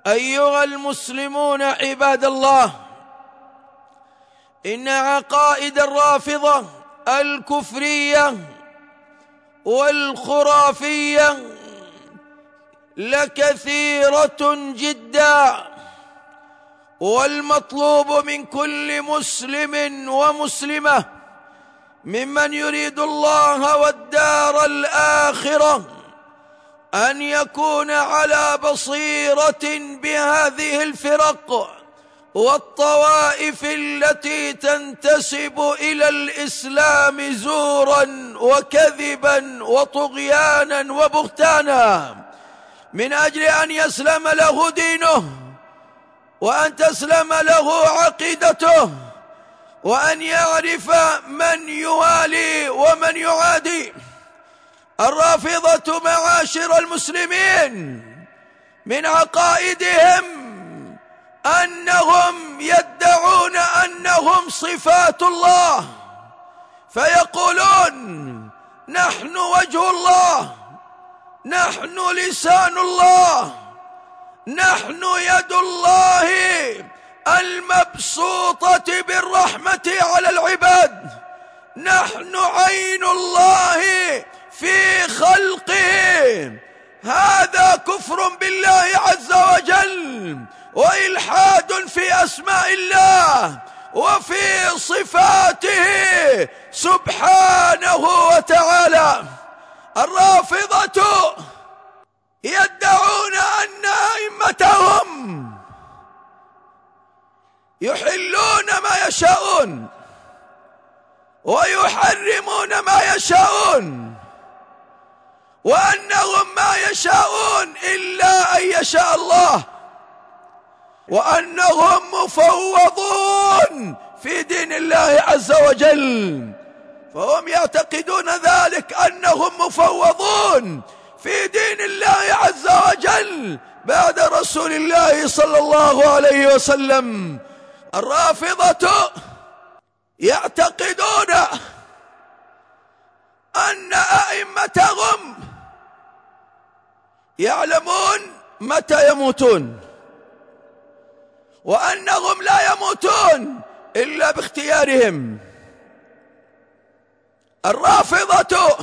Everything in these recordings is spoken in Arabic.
أيها المسلمون عباد الله، إن عقائد الرافضة الكفرية والخرافية لكثيرة جدا، والمطلوب من كل مسلم ومسلمة ممن يريد الله والدار الآخرة أن يكون على بصيرة بهذه الفرق والطوائف التي تنتسب إلى الإسلام زورا وكذبا وطغيانا وبهتانا، من أجل أن يسلم له دينه، وأن تسلم له عقيدته، وأن يعرف من يوالي ومن يعادي. الرافضة معاشر المسلمين من عقائدهم أنهم يدعون أنهم صفات الله، فيقولون نحن وجه الله، نحن لسان الله، نحن يد الله المبسوطة بالرحمة على العباد، نحن عين الله في خلقه. هذا كفر بالله عز وجل وإلحاد في أسماء الله وفي صفاته سبحانه وتعالى. الرافضة يدعون أن أئمتهم يحلون ما يشاءون ويحرمون ما يشاءون، وأنهم ما يشاءون إلا أن يشاء الله، وأنهم مفوضون في دين الله عز وجل. فهم يعتقدون ذلك، أنهم مفوضون في دين الله عز وجل بعد رسول الله صلى الله عليه وسلم. الرافضة يعتقدون أن أئمتهم يعلمون متى يموتون، وأنهم لا يموتون إلا باختيارهم. الرافضة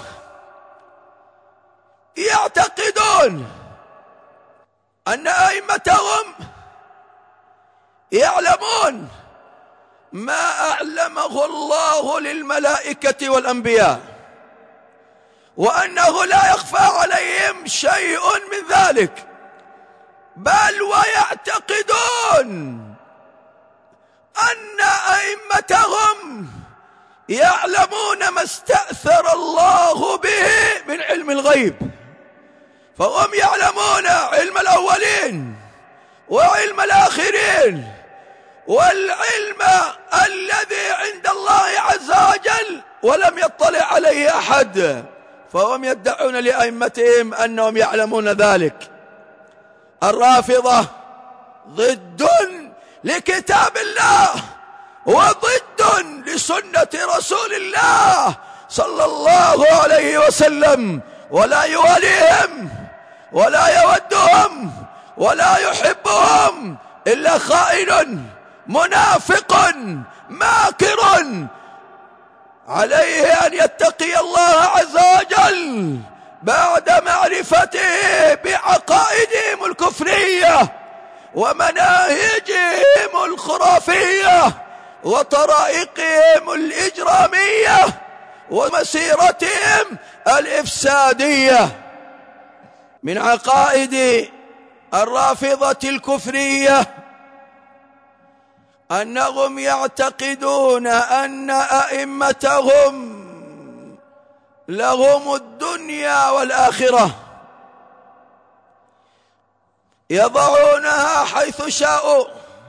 يعتقدون أن أئمتهم يعلمون ما أعلمه الله للملائكة والأنبياء، وأنه لا يخفى عليهم شيء من ذلك، بل ويعتقدون أن أئمتهم يعلمون ما استأثر الله به من علم الغيب. فهم يعلمون علم الأولين وعلم الآخرين والعلم الذي عند الله عز وجل ولم يطلع عليه أحد، فهم يدعون لأئمتهم أنهم يعلمون ذلك. الرافضة ضد لكتاب الله وضد لسنة رسول الله صلى الله عليه وسلم، ولا يواليهم ولا يودهم ولا يحبهم إلا خائن منافق ماكر، عليه أن يتقي الله عز وجل بعد معرفته بعقائدهم الكفرية ومناهجهم الخرافية وطرائقهم الإجرامية ومسيرتهم الإفسادية. من عقائد الرافضة الكفرية أنهم يعتقدون أن أئمتهم لهم الدنيا والآخرة، يضعونها حيث شاءوا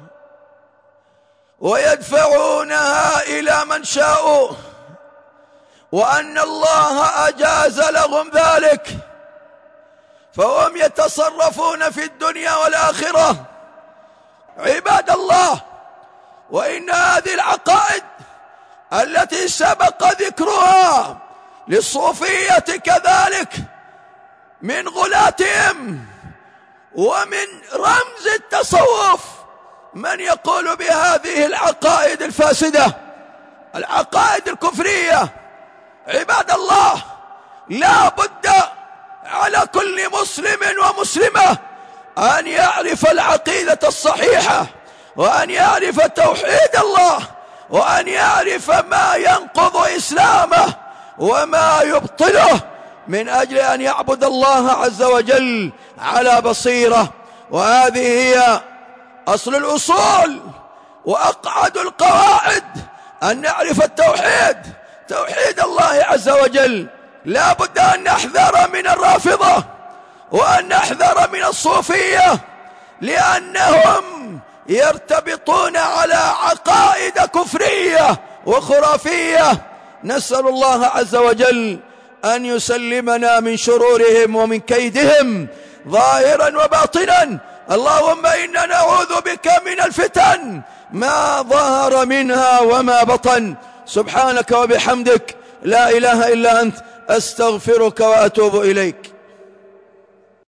ويدفعونها إلى من شاءوا، وأن الله أجاز لهم ذلك، فهم يتصرفون في الدنيا والآخرة. عباد الله، وإن هذه العقائد التي سبق ذكرها للصوفية كذلك من غلاتهم ومن رمز التصوف من يقول بهذه العقائد الفاسدة، العقائد الكفرية. عباد الله، لا بد على كل مسلم ومسلمة أن يعرف العقيدة الصحيحة، وأن يعرف توحيد الله، وأن يعرف ما ينقض إسلامه وما يبطله، من أجل أن يعبد الله عز وجل على بصيرة. وهذه هي أصل الأصول وأقعد القواعد، أن نعرف التوحيد، توحيد الله عز وجل. لا بد أن نحذر من الرافضة وأن نحذر من الصوفية، لأنهم يرتبطون على عقائد كفرية وخرافية. نسأل الله عز وجل أن يسلمنا من شرورهم ومن كيدهم ظاهرا وباطنا. اللهم إنا نعوذ بك من الفتن ما ظهر منها وما بطن. سبحانك وبحمدك، لا إله إلا أنت، أستغفرك وأتوب إليك.